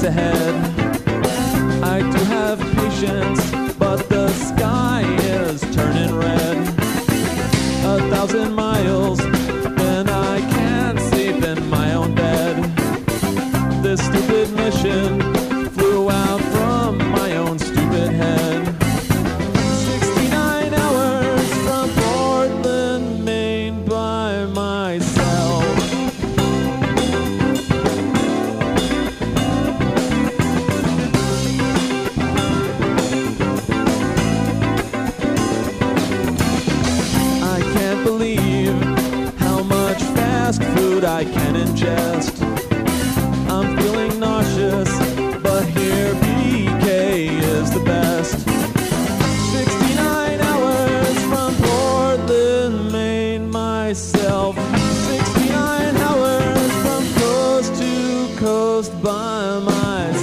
ahead. I do have patience, but the sky is turning red. 1,000 miles, then I can't sleep in my own bed. This stupid mission flew out from my own stupid head. 69 hours from Portland, Maine by myself. I can't believe how much fast food I can ingest. I'm feeling nauseous, but here BK is the best. 69 hours from Portland, Maine myself. 69 hours from coast to coast by myself.